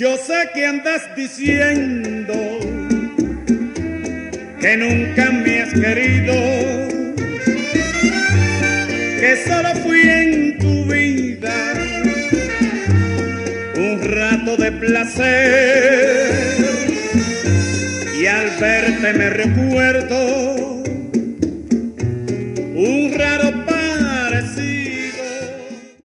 Yo sé que andas diciendo que nunca me has querido, que solo fui en tu vida un rato de placer, y al verte me recuerdo